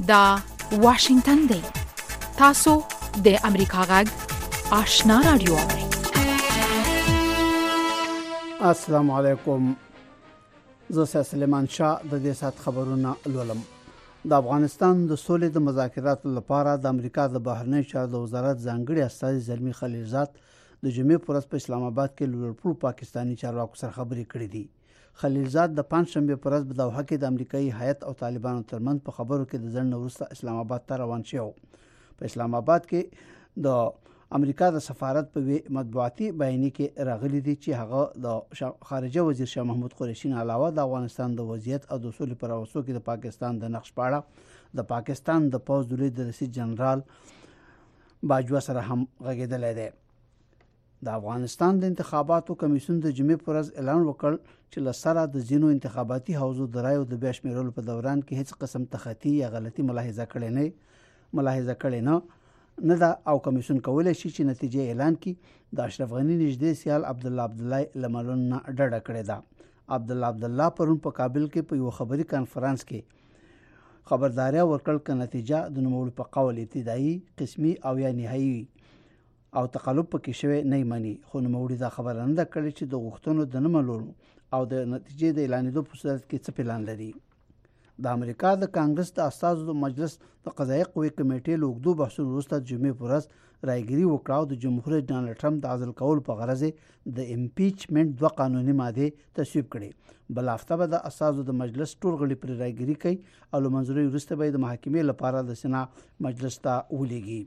دا واشنگتن دی. تاسو د امریکا غږ آشنا رادیو. السلام علیکم. زه سلیمان شاه د دې سات خبرونه لولم. د افغانستان د سولې د مذاکراتو لپاره د امریکا د بهرنی چارو د وزارت ځانګړي استازي زلمی خلیلزاد د جمعې پر ورځ په اسلام آباد کې لوړپوړو پاکستانی چارواکو سره خبرې کړې دي. خلیلزاد د پنځشنبه پر ورځ په دوحه کې د امریکایي هیئت او طالبانو ترمنځ په خبرو کې د ځنډ وروسته اسلام آباد ته روان شو. په اسلام آباد کې د امریکا د سفارت په مطبوعاتي بیانیه کې راغلي دي چې هغه د خارجه وزیر شاه محمود قریشي نه علاوه د افغانستان د وضعیت او د سولې پر اوسو کې د پاکستان د نقش په اړه د پاکستان د پوځ د لوی رئیس جنرال باجوا سره هم غږېدلی دی. د افغانستان د انتخاباتو کمیسیون د جمعې پر ورځ اعلان وکړ چې له سره د ځینو انتخاباتي حوزو د رایو د بیا شمیرلو په دوران کې هیڅ قسم تخطي یا غلطي ملاحظه کړې نه ده او کمیسیون کولی شي چې نتیجه اعلان کړي. د اشرف غنی نږدې سیال عبدالله لملون نه ډډه کړې ده. عبدالله پرون په کابل کې په یو خبري کانفرنس کې خبرداري ورکړل چې نتیجه د نوموړي په قول ابتدایي، قسمي او یا نهایي او تقلب پکې شوی نه مانی. خو نوموړي دا خبره نه کړې چې د غوښتنو د نه منلو او د نتیجې د اعلانېدو په صورت کې څه پلان لري. د امریکا د کانګرس د استازو مجلس د قضایي قوې کمیټې له اوږدو بحثونو وروسته جمعې په ورځ رایګیري وکړه او د جمهور رئیس ډانلډ ټرمپ د عزل کولو په غرض د امپیچمنټ 2 قانوني ماده تصویب کړي. بل هفته به د استازو د مجلس ټول غړي پر رایګیري کوي او له منځوري وروسته به د محاکمې لپاره د سنا مجلس ته ولېږي.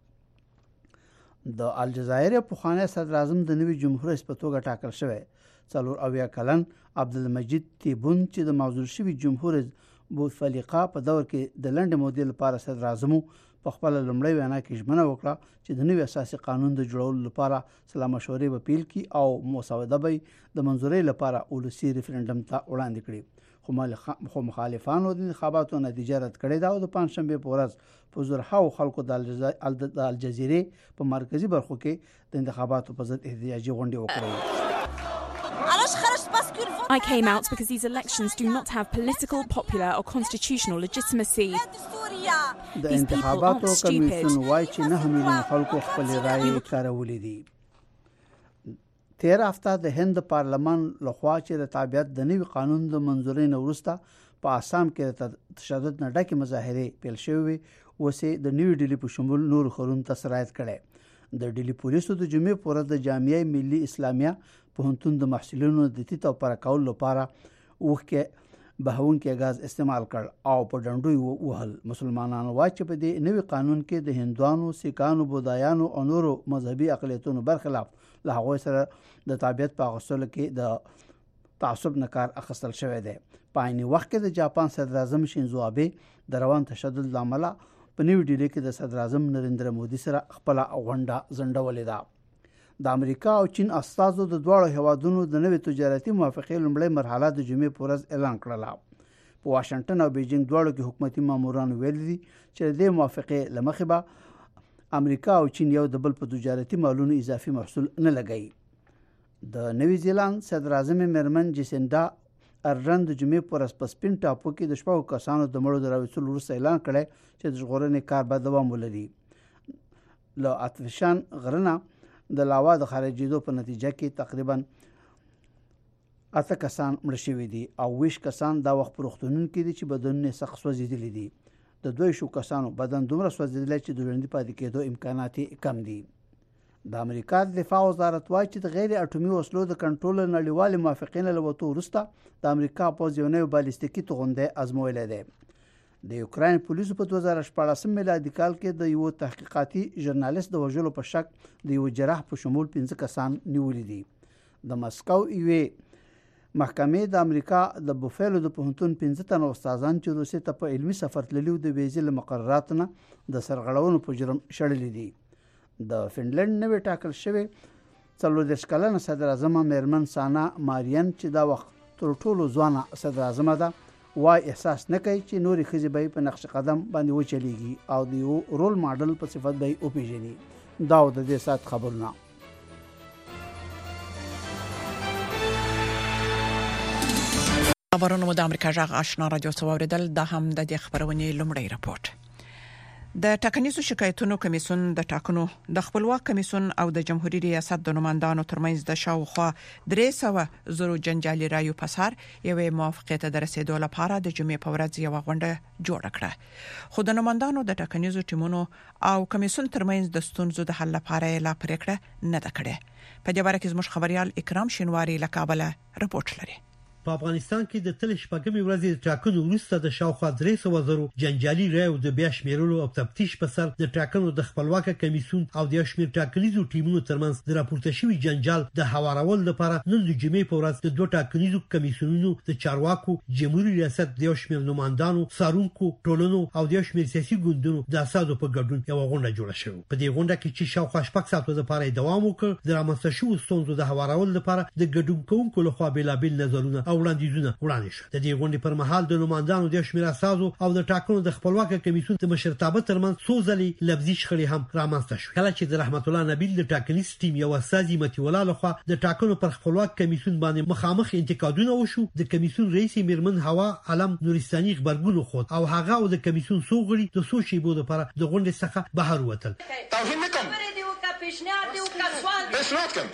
د الجزایر پخوانی صدر اعظم د نوي جمهور رئیس په توګه ټاکل شوی 40 کلن عبدالمجید تیبون چې د معزول شوي جمهور بوتفلیقه په دور کې د لنډې مودې لپاره صدر اعظم په خپل لومړۍ وینا کې ژمنه وکړه چې د نوي اساسي قانون د جوړولو لپاره سلا مشورې به پیل کړي او مسوده به د منظورۍ لپاره ولسي ریفرنډم ته وړاندې کړي. خو مخالفانو د انتخاباتو نتیجه رد کړې ده او د پنځشنبې په ورځ په زرهاو خلکو د الجزیرې په مرکزي برخو کې د انتخاباتو په ضد احتجاجي غونډې وکړې. I came out because these elections do not have political, popular or constitutional legitimacy. د انتخاباتو کمیسیون وايي چې 9 میلیون خلکو خپل رائے کارولې دي. 13 هفته د هند پارلمان لخوا چې د تابعیت د نوي قانون د منځورۍ نه وروسته په آسام کې تشدد نه ډکې مظاهرې پیل شوې وسې د نوي ډیلي په شمول نور خورونو ته سرایت کړي. د ډیلي پولیسو د جمعې په ورځ د جامعه ملي اسلامیه پوهنتون د محصلینو د تیت او پرکول لپاره وخکې بهونکې غاز استعمال کړ او په ډنډوي وهل. مسلمانانو وايي چې په دې نوي قانون کې د هندوانو، سیکانو، بودایانو او نورو مذهبي اقلیتونو برخلاف له هغوی سره د تابعیت په اخیستلو کې د تعصب نه کار اخیستل شوی دی. په عیني وخت کې د جاپان صدر اعظم شینزو آبه د روان تشدد له امله په نیو ډیلي کې د صدر اعظم نریندرا مودي سره خپل غونډه ځنډولې ده. د امریکا او چین استازو د دواړو هیوادونو د نوې تجارتي موافقې لومړۍ مرحله د جمعې په ورځ اعلان کړله. په واشنگټن او بیجینګ دواړو کې حکومتي مامورانو ویلي دي چې د موافقې له مخې به امریکا او چین یو د بل په تجارتي مالونو اضافي محصول نه لګوي. د نوی زیلاند صدر اعظم میرمن جیسنډا ارډرن د جمعې په ورځ په سپین ټاپو کې د 6 کسانو د مړو د راوستلو وروسته اعلان کړی چې د ژغورنې کار به دوام ولري. له اتفشان غرنه د لاوا د خارجېدو په نتیجه کې تقریبا 8 کسان مړه شوي دي او 20 کسان دا وخت په روغتونونو کې دي چې بدنونه سخت سوځېدلي دي. د 200 کسانو بدن دومره سوځېدلی چې د ژوندي پاتې کېدو امکانات کم دي. د امریکا د دفاع وزارت وايي چې د غیر اټومي وسلو د کنټرول نړیوال موافقې له وته وروسته د امریکا پوځ یو نوی بالستیکي توغنده ازمویلی دی. د یوکراین پولیسو په 2014 میلادي کال کې د یو تحقیقاتي ژورنالیست د وژلو په شک د یو جراح په شمول 15 کسان نیولي دي. د مسکو یوې محکمې د امریکا د بوفالو د پوهنتون 15 تنه استادان چې روسیې ته په علمي سفر تللي د ویزې له مقرراتو نه د سرغړونو په جرم شړلي دي. د فنلند نوې ټاکل شوی 40 کلنه صدر اعظم میرمن سانا مارین چې دا وخت تر ټولو ځوانه صدر اعظم ده وای احساس نه کوي چې نورې ښځې به په نقش قدم باندې وچلیږي او د یو رول ماډل په صفت به وپیژني. دا د دې سات خبرونه. خبرونه مو د امریکا جغ آشنا رادیو څوریدل د هم د خبرونې لومړی راپورټ. د ټاکنیزو شکایتونو کمیسیون د ټاکنو د خپلواک کمیسیون او د جمهوریت ریاست د نمائندانو ترمنځ د شاوخوا 300 زرو جنجالي رایو پسار یوې موافقت ته رسیدو لپاره د جمعې په ورځ یو غونډه جوړه کړه. خو د نمائندانو د ټاکنیزو ټیمونو او کمیسیون ترمنځ د ستونزو د حل لپاره لا پریکړه نه ده کړې. په دې باره کې زموږ خبريال اکرام شینواری له کابل رپورټ لري. په افغانستان کې د تل شپږمې ورځې د ټاکنو وروسته د شاوخوا 300 زرو جنجالي رایو د بیا شمیرلو او تفتیش په سر د ټاکنو د خپلواک کمیسیون او د شمیر ټاکنیزو ټیمونو ترمنځ د راپورته شوی جنجال د هوارول لپاره نن د جمعې په ورځ د دوه ټاکنیزو کمیسیونونو د چارواکو جمهوریت ریاست د شمیر نمائندانو سارونکو ټولنو او د شمیر سیاسي ګوندونو د اساسو په ګډون یو غونډه جوړه شوه. په دې غونډه کې چې شاوخوا 6 ساعتو لپاره دوام وکړ د رامنځته شوو ستونزو د هوارول لپاره د ګډون کوونکو لخوا بیلابل نظرونه او وړاندیزونه وړاندې شو. د دې غونډې پر مهال د نمائندانو د شمیر اساسو او د ټاکنو د خپلواک کمیسیون د مشرتابه ترمنځ څو ځلې لفظي شخړې هم رامنځته شوې. کله چې د رحمت الله نبیل د ټاکنیز ټیم یو اساسي متي ولا لخوا د ټاکنو پر خپلواک کمیسیون باندې مخامخ انتقادونه وشو، د کمیسیون رئیس میرمن هوا علم نورستاني خبرګون خو او هغه او د کمیسیون سوغړي د سوشي بو لپاره د غونډې څخه بهر وتل. توهین نکوم پیشنهاد دی او کسوال پیشنهاد کوم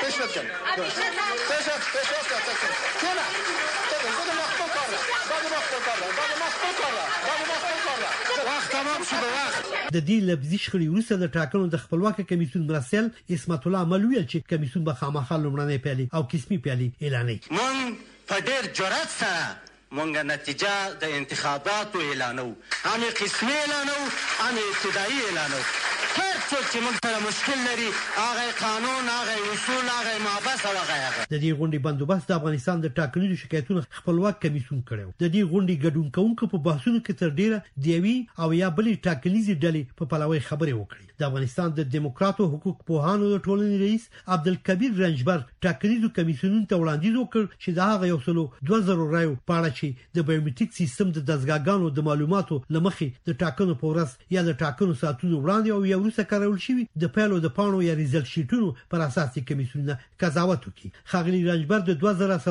د دې لفظي شخړې وروسته د ټاکنو د خپلواک کمیسیون مرسل اسمت الله ملویل چې کمیسیون به خامخا لومړنۍ پیالي او قسمي پیالي اعلانوي. مون په ډېر جرأت سره مونږه نتیجه د انتخاباتو اعلانو، هم قسمي اعلانو هم ابتدایي اعلانو. هر څوک چې موږ سره مشکل لري هغه قانون هغه اصول هغه مابس هغه د دې غونډې بندوبست د افغانستان د ټاکنیزو شکایتونو خپلواک کمیسیون کړو. د دې غونډې ګډون کوونکو په بحثونو کې تر ډیره دیوي او یا بلې ټاکنیزي ډلې په پلوي خبرې وکړي. د افغانستان د دیموکراتو حقوق پوهانو د ټولنې رئیس عبدالکبیر رنجبر ټاکنیزو کمیسیونونو ته وړاندیز وکړ چې دا هغه یو سلو 2000 رایو پاړه چې د بایومټریک سیستم د دزګاګانو د معلوماتو لمخې د ټاکنو په ورځ یا د ټاکنو ساعتونو وړاندې او یا وروسته کارول شوی د پیلو د پانو یا ریزلټ شیټونو پر اساس کمیسیونونه قضاوت وکړي. خاغلی رنجبر د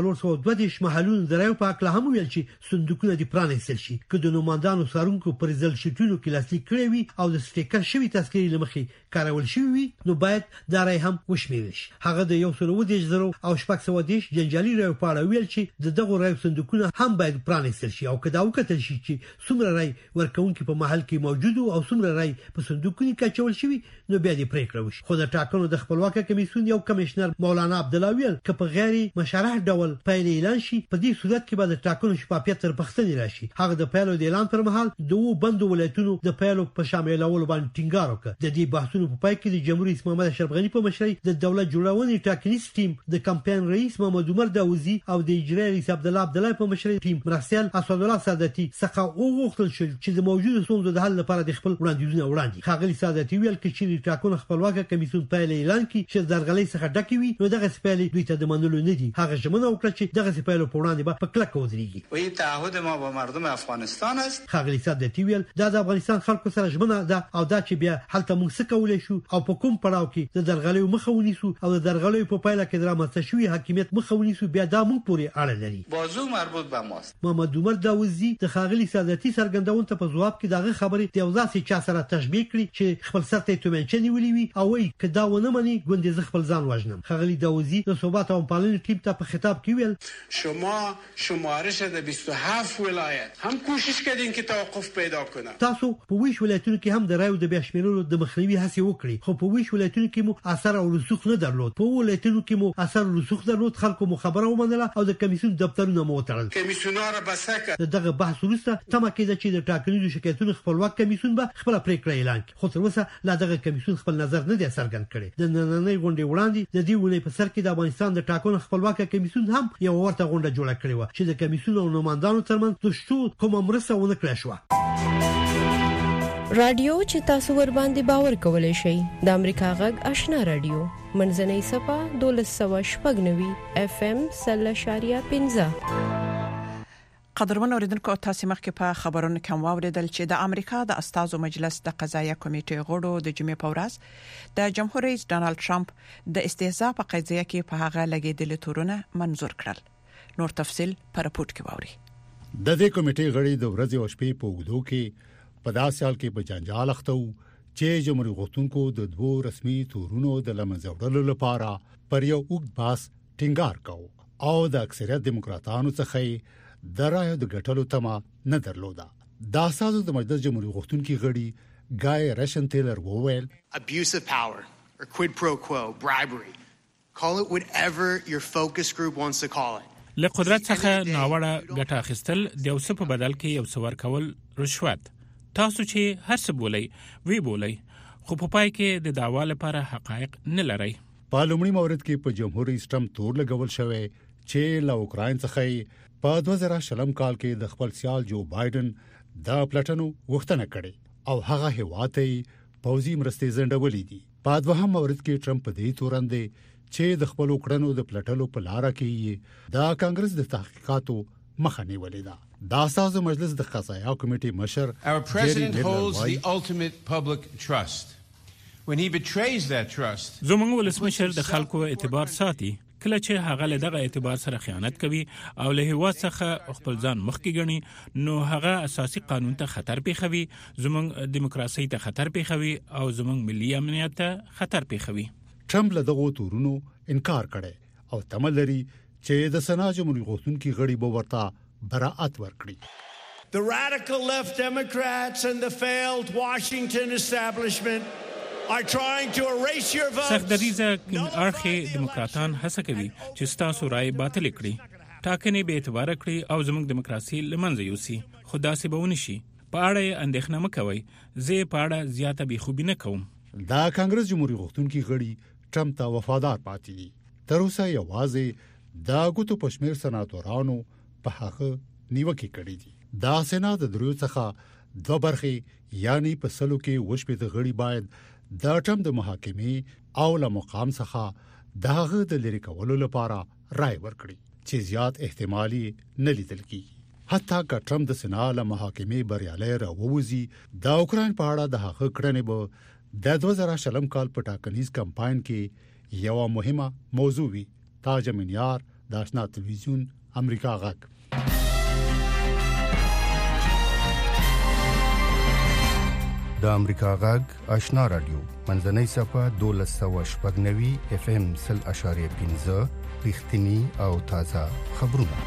2322 محلونو د رایو په اړه هم ویل چې صندوقونه د پرانیستل شي که د نمائندانو سارونکو پر ریزلټ شیټونو کې لاسلیک کړی وي او د سټیکر شوی تذکرې لمخې کارول شوی وي نو باید دا رای هم وشمیرل شي. هغه د 110 او 610 جنجالي رایو په اړه ویل چې دغه رایو صندوقونه هم باید پرانیستل شي او که دا وکړل شي چې څومره رای ورکوونکي په محل کې موجود او څومره رای په صندوقونو کې چول شوی نو بیا دې پریکړه وشي. خو د ټاکنو د خپلواک کمیسیون یو کمشنر مولانا عبدالله ویل چې په غیر مشرح ډول پیل اعلان شي په دې صورت کې به د ټاکنو شفافیت تر پښتنې راشي. هغه د پیلو د اعلان پر مهال دوه بندو ولایتونو د پیلو په شاملولو باندې ټینګار وکړ. د دې بحثونو په پای کې د جمهوریت محمد اشرف غنی په مشرۍ د دولت جوړونې ټاکنیز ټیم د کمپاین رئیس محمد عمر داوودی او د اجرایي رئیس عبدالله په مشرۍ ټیم مرسل اسد الله سادتي څخه وغوښتل شو چې د موجوده ستونزو د حل لپاره د خپل وړاندیزونه وړاندې. خاغلی سادتي ویل چې ټاکنو خپلواک کمیسیون پیل اعلان کړي چې درغلۍ څخه ډکې وي نو دغه سپېلې دوی ته د منلو نه دي. هغه ژمنه وکړه چې دغه سپېلې په وړاندې به په کلک ودرېږي. وی تعهد ما با مردم افغانستان است. خاغلی سادتي ویل دا د افغانستان خلکو سره ژمنه ده او دا چې بیا هلته موږ څه کولای شو او په کوم پړاو کې د درغلۍ مخه ونیسو او د درغلۍ په پایله کې درامته شوی حاکمیت مخه ونیسو بیا دا موږ پورې اړه لري. بازو مربوط به ماست. محمد عمر داوودی د خاغلی سادتي څرګندون ته په ځواب کې دغه خبرې د یوځاسي چا سره تشبیه کړي چې خپل سر ته تومنچې نیولې وي او وایي که دا ونه مني ګوندې ز خپل ځان وژنم. خاغلی داوودی د ثبات او پالنې ټیم ته په خطاب کې ویل شما شمارش د 27 ولایت هم کوشش کردین که توقف پیدا کنه. تاسو په ویش ولایتونو کې هم د رایو د بیا شمیرلو د مخنیوي هڅه وکړي خو په ویش ولایتونو کې مو اثر او رسوخ نه درلود. په ولایتونو کې مو اثر او رسوخ درلود. خلکو مو خبره ومنله او د کمیسیون دفترونه مو وتړل. کمیسیونر بسکه دغه بحث وروسته تمه کېده چې د ټاکنیزو شکایتونو خپلواک کمیسیون به خپل پریکړه اعلان کړي. خو تر اوسه لا دغه کمیسیون خپل نظر نه دی څرګند کړی. د نننۍ غونډې وړاندې د دې ونې په سر کې د افغانستان د ټاکنو خپلواک کمیسیون هم یو ورته غونډه جوړه کړې و چې د کمیسیون او نمائندانو ترمنځ د شتو کومه مرسته ونه کړې شو. رادیو چې تاسو ور باندې باور کولای شئ د امریکا غږ آشنا رادیو منځنۍ صفه 1290 FM 0.15. قدرمن اوریدونکو تاسو مخکې په خبرونو کې واوریدل چې د امریکا د استازو مجلس د قضایه کمیټې غړو د جمعې په ورځ د جمهور رئیس ډانلډ ټرمپ د استهزاء په قضیه کې په هغه لګیدل تورونه منظور کړل. نور تفصيل پر رپورت کې واوري. د دې کمیټې غړي د ورځې او شپې په وګړو کې په داسې حال کې په جنجال اخته وو چې جمهوریت غوښتونکو د دوه رسمي تورونو د لمنځه وړلو لپاره پر یو اوږد باس ټینګار کاوه او د اکثریت دیموکراتانو څخه د رایو د ګټلو تمه نه درلوده. د اساسو د مجلس جمهوریت غوښتونکي غړي ګای رشن ټیلر وویل abuse of power or quid pro quo, bribery, call it whatever your focus group wants to call it. له قدرت څخه ناوړه ګټه اخیستل د یو څه په بدل کې یو څه ورکول رشوت. تاسو چې هر څه بولئ وی بولئ خو په پای کې د دعوا لپاره حقایق نه لرئ. په لومړي مورد کې په جمهوریت سیستم تور لګول شوی چې له اوکراین څخه په 2020 کال کې د خپل سیال جو بایدن د پلاتونو غوښتنه کړې او هغه هیواته پوځي مرستې زندولې دي. په دوهم مورد کې ټرمپ په دې تورندې چې د خپل وکړنو د پلټلو په لار کې د کانګرس د تحقیقاتو مخه نیولې ده. د اساسو مجلس د قضایي کمیټې مشر Our president holds the ultimate public trust. When he betrays that trust, زموږ ولسمشر د خلکو اعتبار ساتي. کله چې هغه له دغه اعتبار سره خیانت کوي او له هیواد څخه خپل ځان مخکې ګڼي نو هغه اساسي قانون ته خطر پیښوي، زموږ دیموکراسي ته خطر پیښوي او زموږ ملي امنیت ته خطر پیښوي. ټرمپ له دغه تورونو انکار کړي او تمل لري چې د سنا جمهوریت غوښتونکي غړي به ورته براءت ورکړي. The radical left Democrats and the failed Washington establishment are trying to erase your votes. سختدریزه اړخي دیموکراتان هڅه کوي چې تاسو رائے باطل کړي، ټاکنې به اعتبار کړي او زموږ دیموکراسي لمنځه یوسي. خدا سي به ونشي. په اړه اندېښنه مکوئ. زه په اړه زیاته بېخوبي نه کوم. دا کانګرس جمهوریت غوښتونکي غړي ټرمپ ته وفادار پاتې دي. تر اوسه یوازې دا غوتو پښمیر سناتورانو په هغه نیوکه کړې دي. دا سېنات د دریو څخه دوه برخې یعنی په سلو کې وشپې د غړي باید د ټرمپ د محاکمې او له مقام څخه دغه د لری کولو لپاره رائے ورکړي چې زیات احتمالي نه لیدل کیږي. حتی که ټرمپ د سېنات له محاکمې بریالي راووزي د اوکرين په اړه د هغه کړنې به د 2020 کال په ټاکنیز کمپاین کې یو مهمه موضوع وي. تاج منیار د آشنا تلویزیون امریکا غږ. د امریکا غږ آشنا رادیو منځنۍ صفه 1290 اف ام 0.15 رښتینی او تازه خبرونه.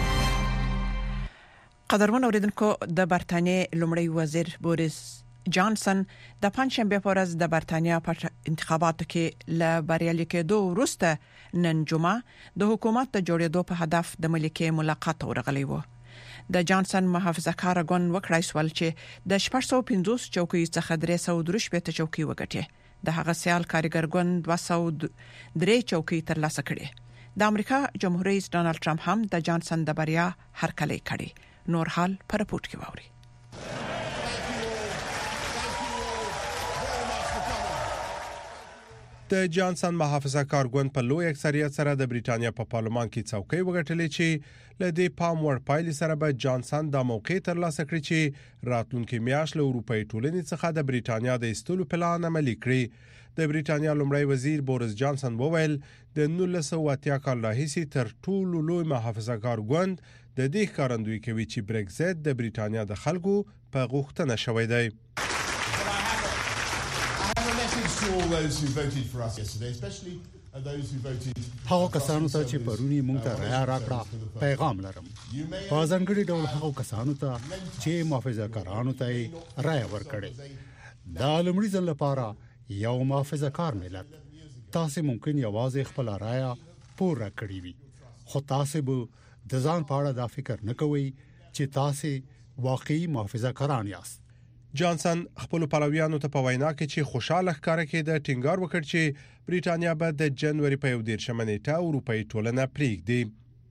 قدرمن اوریدونکو د برتانیې لومړی وزیر بوریس جانسن د پنځشنبه په ورځ د برتانیا په انتخاباتو کې له بریالي کېدو وروسته نن جمعه د حکومت د جوړېدو په هدف د ملکه ملاقات ورغلی و. د جانسن محافظه‌کار ګوند وکړای سول چې د 450 چوکۍ څخه 313 چوکۍ وګټي. د هغه سیال کارګر ګوند 203 چوکۍ ترلاسه کړي. د امریکا جمهور رئیس ډانلډ ټرمپ هم د جانسن د بریا هرکلی کړي. نور حال پر رپورت کې واوري. د جانسن محافظه کار ګوند په لوی اکثریت سره د بریټانیا په پارلمان کې څوکۍ وګټلې چې ل دې پام ور پایلې سره به جانسن د موقع تر لاسه کړی چې راتلونکي میاشت له اروپאי ټولنې څخه د بریټانیا د ایستلو پلان عملي کړي. د بریټانیا لومړی وزیر بوریس جانسن وویل د 1980 کال راهیسې تر ټولو لوی محافظه کار ګوند د دې ښکارندوی کوي چې برگزیت د بریټانیا د خلکو په غوښتنه شوی دی. all those who voted for us yesterday, especially those who voted هغه کسانو ته چې پرونی مونږ ته رایه راکړه پیغام لرم. په ځانګړي ډول هغه کسانو ته چې محافظه کارانو ته رایه ورکړي. دا لومړي ځل لپاره یو محافظه کار ملت تاسو ممکن یوازې خپل رایه پوره کړی وي خو تاسو به د ځان په اړه دا فکر نه کوئ چې تاسو واقعي محافظه کاران یاست. جانسن خپل پلویانو ته په وینا کې چې خوشاله ښکارا کېده ټینګار وکړ چې بریټانیا به د جنوري په 11 نیټه اروپאי ټولنه پریږدي.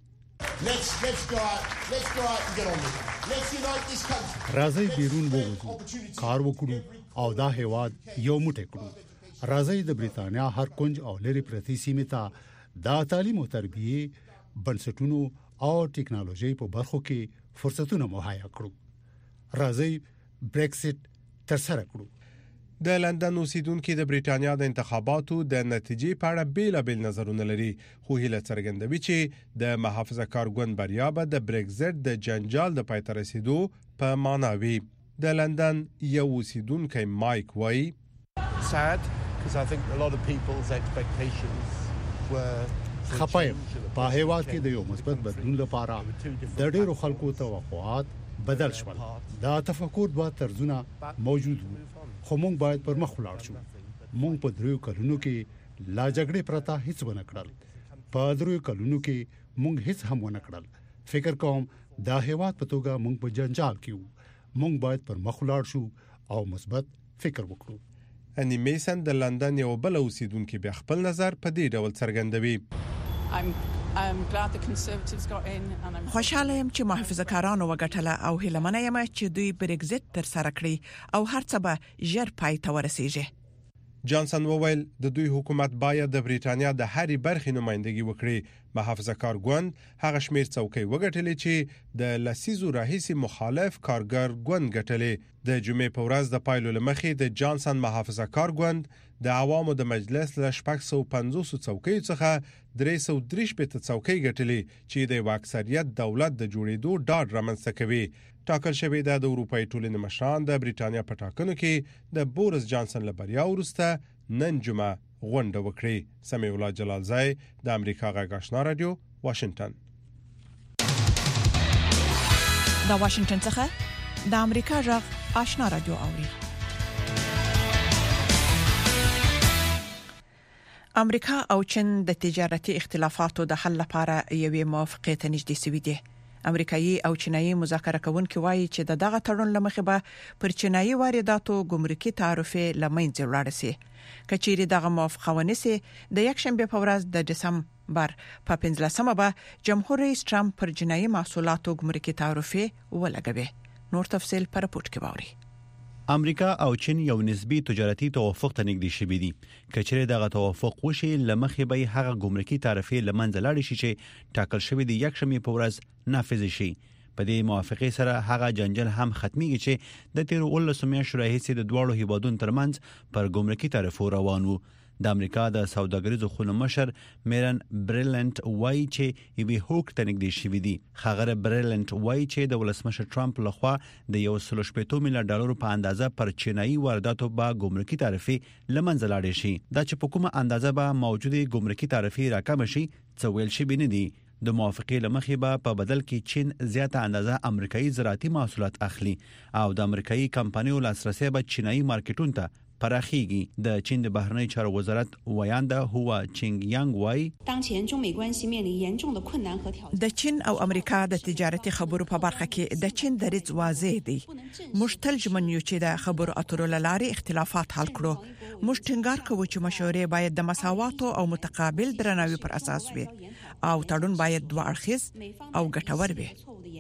راځي بیرون ووځو، کار وکړو او دا هیواد یو موټی کړو. راځي د بریټانیا هر کنج او لری پرتی سیمه ته د تعلیم او تربیه بنسټونو او ټکنالوژي په برخو کې فرصتونه مهیا کړو. راځي برېکسټ ترسره کړو. د لندن اوسیدونکو د بریټانیا د انتخاباتو د نتیجې په اړه بیلابیل نظرونه لري، خو هیله څرګندوي چې د محافظه‌کار ګوند بریا به د برگزټ د جنجال د پای ته رسیدو په معنا وي. د لندن یو اوسیدونکی مایک وایي sad because I think a lot of people's expectations were خپایم په هیواد کې د یو مثبت بدلون لپاره د ډیرو خلکو توقعات بدل شول. دا تفکر دوه طرزونه موجود وو، خو موږ باید پر مخ ولاړ شو. موږ په دریو کلونو کې لا جګړې پرته هیڅ ونه کړل. په دریو کلونو کې موږ هیڅ هم ونه کړل. فکر کوم دا هیواد په توګه موږ په جنجال کې وو. موږ باید پر مخ ولاړ شو او مثبت فکر وکړو. اني میسن د لندن یو بل اوسیدونکو بیا خپل نظر په دې ډول څرګندوي. I'm glad the Conservatives got in and I'm خوشاله يم چې محافظه‌کارانو وګټله او هیلمنه یم چې دوی برگزټ تر سره کړی او هر څه به ژر پای ته ورسیږي. جانسن وویل د دوی حکومت باید د بریټانیا د هرې برخې نمائندګي وکړي. محافظه‌کار ګوند هغه شمیر څوکۍ وګټلې چې د لسیزو راهیسي مخالف کارګر ګوند ګټلې. د جمعې په ورځ د پایلو لمخې د جانسن محافظه‌کار ګوند د عوامو د مجلس له 650 څوکۍ څخه 330 څوکۍ ګټلې چې د اکثریت دولت د جوړېدو ډاډ رامنځته کوي. ټاکل شوی د اروپای ټولنې مشران د بریټانیا په ټاکنو کې د بورس جانسن له بریا وروسته نن جمعه غونډه وکړي. سمیع الله جلالزای د امریکا غږ آشنا رادیو واشنگټن. د واشنگټن څخه د امریکا غږ آشنا رادیو اوري. امریکا او چین د تجارتي اختلافاتو د حل لپاره یوې موافقه ته نږدې شوي دي. امریکایي او چینایي مذاکره کوونکي وایي چې دغه تړون لمخې به پر چینایي وارداتو ګمرکي تعرفې لمنځه ولاړ شي. کچېری دغه موافقه ونیسي د یک شنبه په ورځ د دسمبر په 15مه به جمهور رئیس ټرمپ پر چینایي محصولاتو ګمرکي تعرفې ولګوي. نور تفصيل پر راپورټ کې باوري. امریکا او چین یو نسبی تجارتي توافق ته نږدې شوي دي. کچېره دغه توافق وشي لمخې به هغه ګمرکي تعرفې لمنځه لاړ شي چې ټاکل شوی دی یک شنبه په ورځ نافذ شي. په دې موافقه سره هغه جنجال هم ختميږي چې د 13 میاشتو راهیسې د دوه هیوادونو ترمنځ پر ګمرکي تعرفو روان وو. د امریکا د سوداګریزو خونو مشر میرن برلنت وایي چې یوه هوک ته نږدې شوی دی. خبره برلنت وایي چې د ولسمشر ټرمپ لخوا د 1.8 میلیارډ ډالر په اندازه پر چینایي وارداتو به ګمرکي تعرفې لمنځه لاړې شي. دا چې په کومه اندازه به موجوده ګمرکي تعرفې راکم شي څه ویل شي بنه دي. د موافقې لمخې به په بدل کې چین زیاته اندازه امریکایي زراعتي محصولات اخلي او د امریکایي کمپنیو لاسرسي به چینایي مارکیټونو ته پراخیږي. د چین د بهرنی چارو وزارت ویاندا هوا چینګ یانګ وای د چین او امریکا د تجارتي خبرو په برخه کې د چین دریځ واضح دی. مشتل جمنیو چې د خبرو اترو لاري اختلافات حل کړو. موږ ټینګار کوو چې مشورې باید د مساواتو او متقابل درناوي پر اساس وي او تړون باید دوه اړخیز او ګټور وي.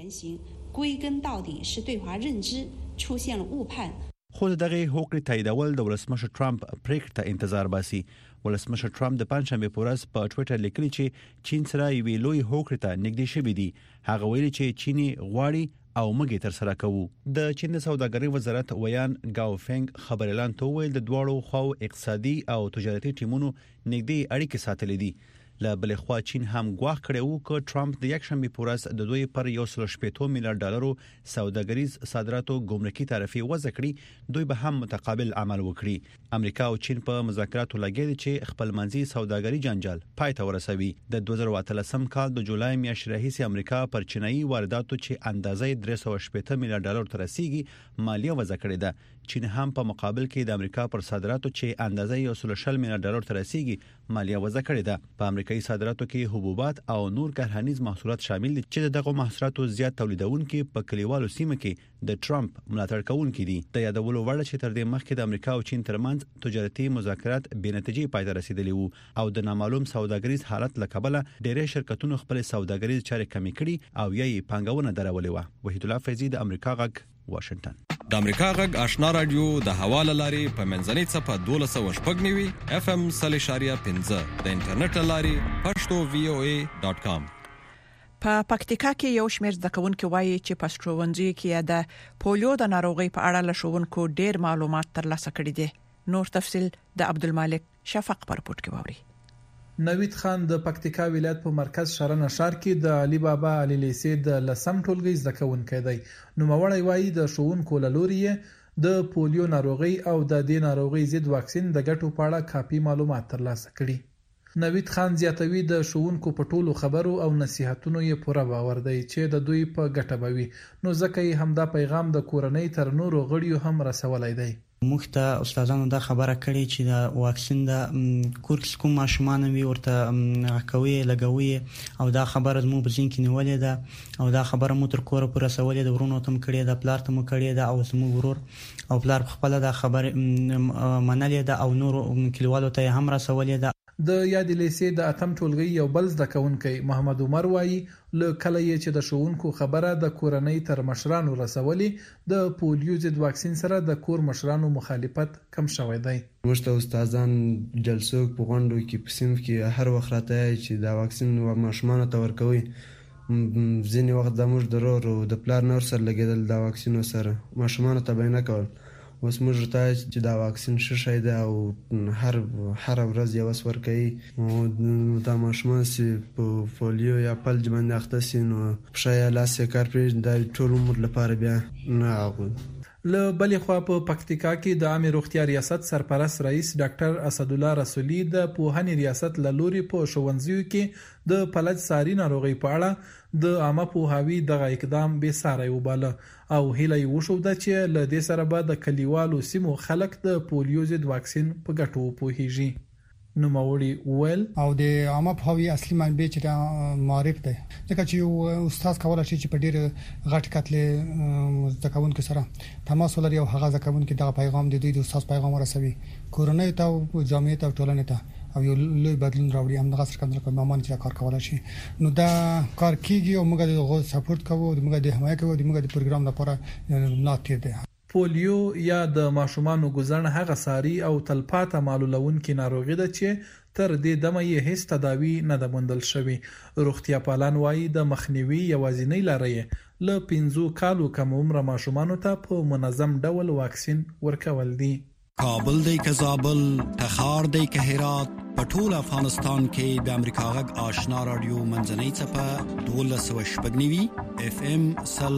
خو دغه هوکړې تاییدول د ولسمشر ټرمپ پریکړه ته انتظار باسي. ولسمشر ټرمپ د پنځشنبه په ورځ په ټوئیټر لیکلی چې چین سره یوې لوی هوکړې ته نږدې شوی دی. هغه ویلي چې چینی غواړي او موږ تر سره کوو. د چین د سوداګرۍ وزارت ویان گاوفنګ خبر اعلان توویل د دواړو خو اقتصادي او تجارتي ټیمونو نږدې اړیکې ساتلې دي. له بل خوا چین هم غواخ کړو چې ټرمپ د یک شنبه په ورځ د دوی پر 1.8 میلیارډ ډالرو سوداګریز صادراتو ګمرکي تعرفې وضع کړي. دوی به هم متقابل عمل وکړي. امریکا او چین په مذاکراتو لګیدي چې خپل منځي سوداګري جنجال پای ته ورسوي. د 2013 کال د جولای میاشتې راهیسې امریکا پر چینایي وارداتو چې اندازې 380 میلیارډ ډالر ته رسیدي مالیه وضع کړې ده. چین هم په مقابل کې د امریکا پر صادراتو چې اندازې 1.6 میلیارډ ډالر ته رسیدي مالیه وضع کړې ده. په امریکایي صادراتو کې حبوبات او نور کرهنیز محصولات شامل دي چې دغه محصولاتو زیات تولیدونکو په کلیوالو سیمو کې د ټرمپ ملاتړ کوونکي دي. د یادولو وړ چې تر دې مخکې د امریکا او چین ترمنځ تجارتي مذاکرات بې نتیجې پای ته رسیدلي وو او د نامعلوم سوداګریز حالت لکبله ډېری شرکتونو خپل سوداګریز چارې کمې کړې او یې پانګونه درولې و. وحید الله فیضی د امریکا غږ واشنگټن. د امریکا غږ آشنا رادیو د حواله لاري په منځنۍ صفه 12.9 FM 3.15 د انټرنیټ لاري pashto.voa.com. په پکتیکا کې یو شمېر زدهکوونکي وایي چې پښتونځي کې د پولیو د ناروغۍ په اړه له ښوونکو ډېر معلومات ترلاسه کړي دي. نور تفصيل د عبدالمالک شفق پر رپورت کې ووري. نوید خان د پکتیکا ولایت په مرکز شرن ښار کې د علي بابا علي لیسې د لسم ټولګي زده کوونکی دی. نوموړی وایي د ښوونکو له لوري د پولیو ناروغي او د دې ناروغي ضد واکسین د ګټو په اړه کافي معلومات ترلاسه کړي. نوید خان زیاتوي د ښوونکو په ټولو خبرو او نصيحتونو یې پوره باور دی چې د دوی په ګټه بوي، نو ځکه یې همدا پیغام د کورنۍ تر نورو غړیو هم رسولای دی. موږ ته استادانو دا خبره کړې چې د واکسین د کورس کوم ماشومان وي ورته کوي لګوي او دا خبره مو په ځین کې نیولې ده او دا خبره مو تر کوره پر رسولې ده، ورونو تم کړې ده، پلار تم کړې ده او سمو ورور او پلار خپل دا خبره منلې ده او نور کلیوالو ته هم رسولې ده. د یاد لیسې د اتم ټولګي یو بل زده کوونکی محمد عمر وایي له کله چې د ښوونکو خبره د کورنۍ تر مشرانو رسولې د پولیو ضد واکسین سره د کور مشرانو مخالفت کم شوی دی. موږ ته استادان جلسو په غونډو کې په صنف کې هر وخت راته چې دا واکسین ماشومان ته ورکوي، ځینې وخت د موږ ضرور او د پلار نور سره لګیدل د واکسینو سره ماشومان ته بیان کول. اوس موږ ته چې دا واکسین شې دی او هر ورځ یو وسور کوي او دا ماشومان چې په پولیو یا پلج باندې اخته سي نو پښه لاس کار پرې د ټول عمر لپاره بیا نه اغوي. له بلې خوا په پکتیکا کې د عامه روغتیا ریاست سرپرست رئیس ډاکټر اسد الله رسولي د پوهنې ریاست له لوري په ښوونځیو کې د فلج ساري ناروغي په اړه د عامه پوهاوي دغه اقدام بې ساری وباله او هیله یې وشوده چې له دې سره به د کلیوالو سیمو خلک د پولیو ضد واکسین په ګټو وپوهیږي. نوموړي ویل او د عامه پوهاوي اصلي منبع چې معرف دی، ځکه چې یو استاد کولای شي چې په ډیر غټ کتلې ځکهونکو سره تماس ولري او هغه ځکهونکو دغه پیغام د دوی د استاد پیغام ورسوي کورنۍ ته او جامعه ته او ټولنې ته او یو لوی بدلون راوړي. هم دغه څرګندونه کوي مامان چې کار کولای شي، نو دا کار کیږي او موږ دغه سپورټ کوو، موږ د حمایت کوو، موږ د پروګرام لپاره ملاتړ دی. پولیو یا د ماشومانو ګزن هغه ساري او تلپاته معلولونکې ناروغي ده چې تر دې دمه یې هیڅ تداوی نه ده موندل شوې. روغتیا پالان وایي د مخنیوي یوازینۍ لاره یې له 5 کالو کم عمره ماشومانو ته په منظم ډول واکسین ورکول دي. کابل دی که زابل، تخار دی که هرات، په ټول افغانستان کې د امریکا غږ آشنا رادیو منځنۍ څپه 1290 FM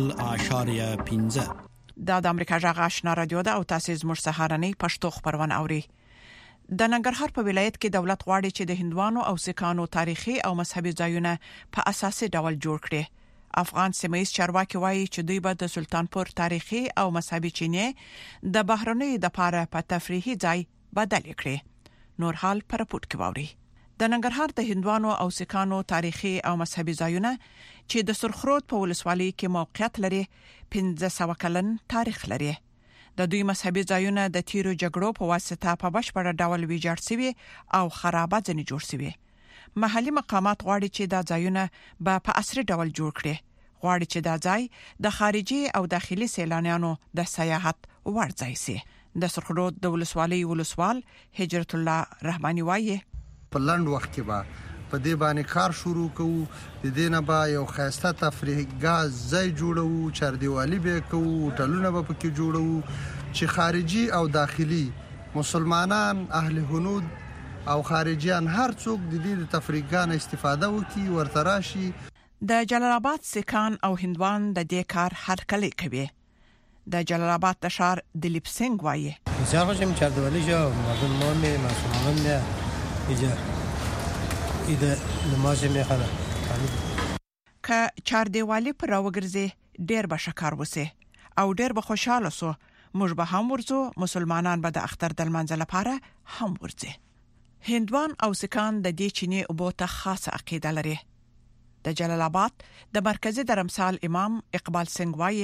0.15 دا د امریکا غږ آشنا رادیو ده او تاسو زموږ سهارنۍ پښتو خبرونه اوري. د ننګرهار په ولایت کې دولت غواړي چې د هندوانو او سکانو تاریخي او مذهبي ځایونه په اساسي ډول جوړ کړي. افغان سیمایي چارواکي وایي چې دوی به د سلطانپور تاریخي او مذهبي چینه د بهرنیو د پاره په تفریحي ځای بدل کړي. نور حال پر رپورت کې ووري. د ننګرهار د هندوانو او سکانو تاریخي او مذهبي ځایونه چې د سرخرود په ولسوالۍ کې موقعیت لري 1500 کلن تاریخ لري. د دوی مذهبي ځایونه د تیرو جګړو په واسطه په بشپړ ډول ویجاړ شوي او خرابه ځنې جوړ شوي. محلي مقامات غواړي چې دا ځایونه به په عصري ډول جوړ کړي. غواړي چې دا ځای د خارجي او داخلي سیلانیانو د سیاحت وړ ځای شي. د سرخرود د ولسوالۍ ولسوال هجرت الله رحماني وایي په لند وخت کې به په دې باندې کار شروع کوو، د دې نه به یو خاصه تفریحګاه ځای جوړو، چاردیوالي به کوو، هوټلونه به پکې جوړو چې خارجي او داخلي مسلمانان، اهل هنود او خارجيان هر څوک د دې تفریحګاه استفاده وکړي ورته راشي. د جلال آباد سکان او هندوان د دې کار هرکلی کوي. د جلال آباد د شهر دلیپ سنگ وایي بسیار خوشم چاردیوالی شو مردم مهمی مسلمانان ده ایجا ایده نماز میخوانه که چاردیوالی پر راوګرځي ډیر به شکر وسی او ډیر به خوشاله سو. موږ به هم ورزو، مسلمانان به د اختر د لمانځه لپاره هم ورځي. هندوان او سکان د دې چینه او بوته خاصه عقیده لري. د جلال آباد د مرکزی درمسال امام اقبال سنگ وایي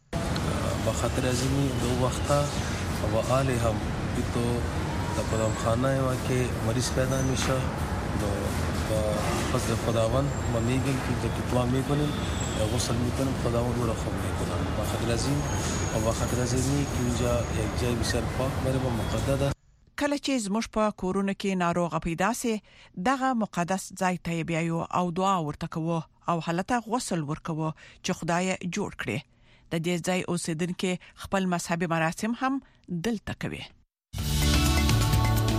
بخاطر ازمی دو وقتا و آلی هم بیتو در کدام خانه و که مریض پیدا میشه دو فضل خداوند ما میگیم که دعا میکنیم یا غسل میکنیم خداوند او را خوب میکنم بخاطر ازم و بخاطر ازمی که اینجا یک جای بسیار پاک میره و مقدس. کله چې زموږ په کورونه کې ناروغه پیدا سي دغه مقدس ځای ته بیایو او دعا ورته کوو او حالته غسل ورکوو چې خدای جوړ کړي. د دې ځای اوسیدونکو خپل مذهبي مراسم هم دلته کوي.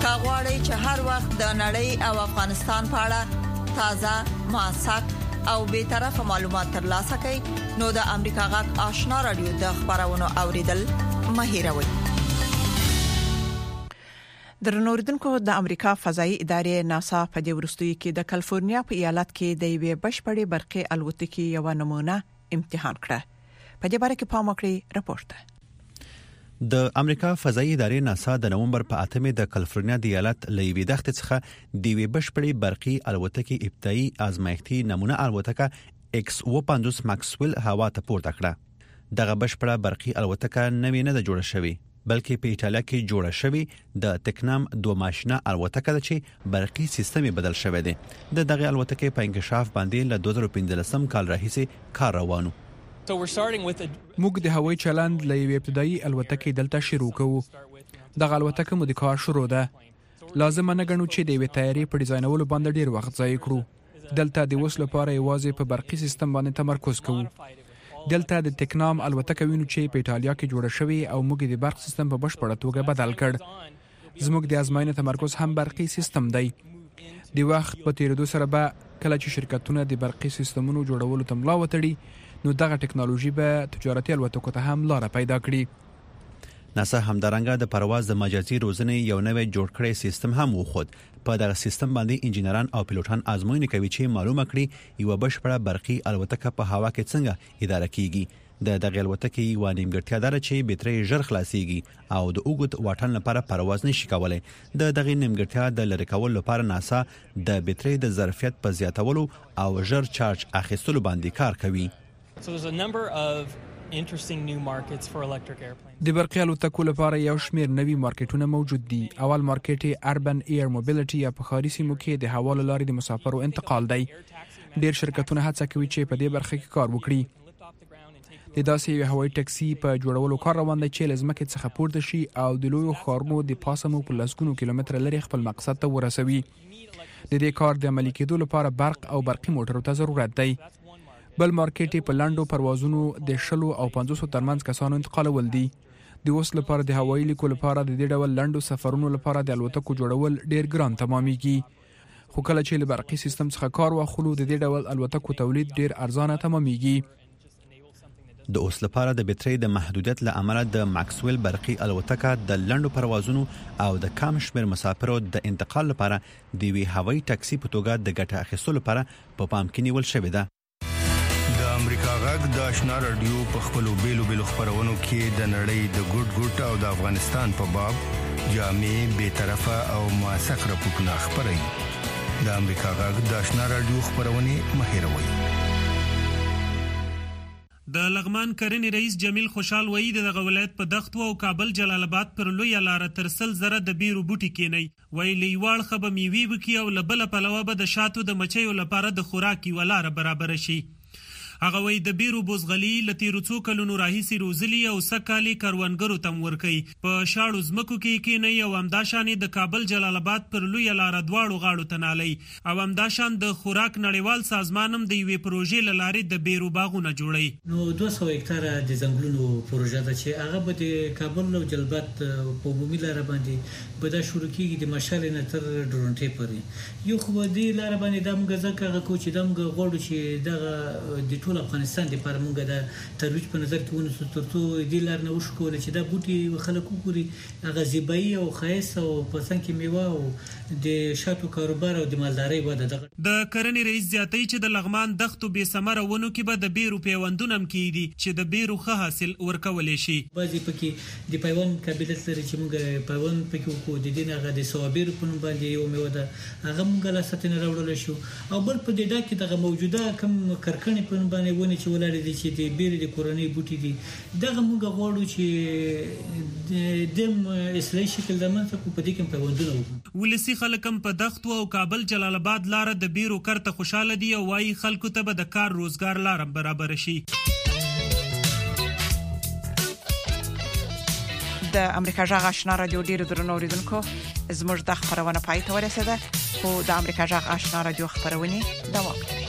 کاغوري چې هر وخت د نړۍ او افغانستان په اړه تازه موثق او به طرفه معلومات ترلاسه کړئ نو د امریکا غږ آشنا رادیو د خبرونو اوریدل مه هېروئ. درنوردونکو د امریکا فضائي ادارې ناسا په دې ورستیو کې د کالیفورنیا په ایالت کې د یوې بشپړې برقي الوتکې یو نمونه امتحان کړه. په دې باره کې پام وکړئ. راپورټ د امریکا فضائي ادارې ناسا د نومبر په 8 د کالیفورنیا د ایالت لوی دښتې څخه د یوې بشپړې برقي الوتکې ابتدایي آزمایښتي نمونه الوتکه X-50 ماکسویل هوا ته پورته کړه. دغه بشپړه برقي الوتکه نوې نه ده جوړه شوې بلکې په ایټالیا کې جوړه شوې د تکنام 2 ماشینه الوتکه ده چې برقي سیستم بدل شوی دی. دغه الوتکې په انکشاف باندې له 2015 کال راهیسې کار روانو. موږ د هوایي چلند له یوې ابتدایي الوتکې دلته شروع کوو. دغه الوتکه مو د کار شروع ده. لازم نه غنو چې د یوې تیارې په ډیزاینولو باندې ډیر وخت ضایع کړو. دلته د وسلو لپاره یوازې په برقي سیستم باندې تمرکز کوو. دلته د تکنام الوتکه وینو چې په ایټالیا کې جوړه شوې او موږ د برق سیستم په بشپړه توګه بدل کړ. زموږ د ازموینې تمرکز هم برقي سیستم دی. د وخت په تیریدو سره به کله چې شرکتونه د برقي سیستمونو جوړولو ته ملا وتړي نو دغه ټکنالوژي به تجارتي الوتکو ته هم لار پیدا کړي. ناسا همدارنګه د پرواز د مجازي روزنې یو نوې جوړ کړی سیستم هم وخود. په دغه سیستم باندې انجینران او پیلوټان آزموینه کوي چې معلومه کړي یو بشپړه برقي الوتکه په هوا کې څنګه اداره کیږي. دغه الوتکې یو نیمګړتیا ده چې بیټرۍ ژر خلاصيږي او د اوږد واټن لپاره پرواز نشي کولای. دغه نیمګړتیا د لری کولو لپاره ناسا د بیټرۍ د ظرفیت په زیاتولو او ژر چارج اخیستلو باندې کار کوي. د برقي الوتکو لپاره یو شمېر نوي مارکیټونه موجود دي. اول مارکیټ اربن ایر موبیلیټي یا په ښاري سیمو کې د هوا له لارې د مسافرو انتقال دی. ډېر شرکتونه هڅه کوي چې په دې برخه کې کار وکړي. د داسې یو هوایي ټکسي په جوړولو کار روان دی چې له ځمکې څخه پورته شي او د لویو ښارونو د پاسه مو په لسګونو کیلومتره لرې خپل مقصد ته ورسوي. د دې کار د عملي کېدو لپاره برق او برقي موټرو ته ضرورت دی. بل مارکیټ په لاندو پروازونو د 10 او 500 ترمنځ کسانو انتقالول دي. د اوس لپاره د هوایي لیکو لپاره د دې ډول لاندو سفرونو لپاره د الوتکو جوړول ډیر ګران تمامېږي. خو کله چې له برقي سیستم څخه کار واخلو د دې ډول الوتکو تولید ډیر ارزانه تمامېږي. د اوس لپاره د بیټرۍ د محدودیت له امله د ماکسویل برقي الوتکه د لاندو پروازونو او د کم شمیر مسافرو د انتقال لپاره د وی هوایي ټکسي په توګه د ګټه اخیستلو لپاره په پام کې نیول شوې ده. د امریکا غږ د آشنا رادیو په خپلو بیلو خبرونو کې د نړۍ د ګډ او د افغانستان په باب جامع به طرفه او موثق راپورټونه خبري. د امریکا غږ د آشنا رادیو خبرونه مهیروي. د لغمان کرنې رئیس جمیل خوشحال وایي دغه ولایت په دښتو او کابل جلال آباد پر لوی لار ترسل زره د بیرو بوټي کینی وایي لیوال خبه میوي وکي او لبل پلوه به د شاتو د مچیو لپاره د خوراکي ولاره برابر شي. هغه وایي د بیرو بوزغلي لتیرو څو کلونو راهیسي روزلي او سکالي کروندګرو تم ورکي په شاړو زمکو کې کینی او همداشانې د کابل جلال آباد پر لوی لار دواړو غاړو تنالي او همداشان د خوراک نړیوال سازمانم د یوې پروژې لارې د بیرو باغونه جوړي. نو 200 هکتار د ځنګلونو پروژه ده چې هغه به د کابل او جلال آباد په عمومي لار باندې به دا شروع کیږي د مشال نه تر ډورنټې پورې. یو خو دې لار باندې د موږ ځکه کو چې د موږ غوړو چې دغه د افغانستان د پرمنګ د ترویج په نظر کې ونیسو ترڅو د لار نه وشکول چې دا بوټي خلکو ګوري هغه زیبایی او خاص او پسند کې میوه او د شاتو کاروبار او د مالدارۍ وده. د کرنې رئیس زیاتې چې د لغمان دښتو به ثمره ونو کې به د بیرو پیوندونم کیدي چې د بیرو ښه حاصل ورکول شي. بعضی پکې د پیوند قابلیت لري چې موږ پیوند پکې کو د دې نه غو د صابر په نوم باندې یو میوه ده هغه موږ لا ستنه راوړل شو او بل په دې ډا کې دغه موجوده کم کرکړې په نوم باندې ونه چې ولر دي چې د بیرې د کورنۍ بوټي دي دغه موږ غواړو چې د اصلاحي شکل د منځ په دې کې پیوندونه وکړو. ولسی خلکم په دښتو او کابل جلال آباد لار د بیرو کرته خوشاله دي او وايي خلکو ته به د کار روزګار لار برابر شي. د امریکا جغ آشنا رادیو ډیر درنو اوریدونکو زموږ د خبرونه پای ته ورسېده خو د امریکا جغ آشنا رادیو خبرونه دوام لري.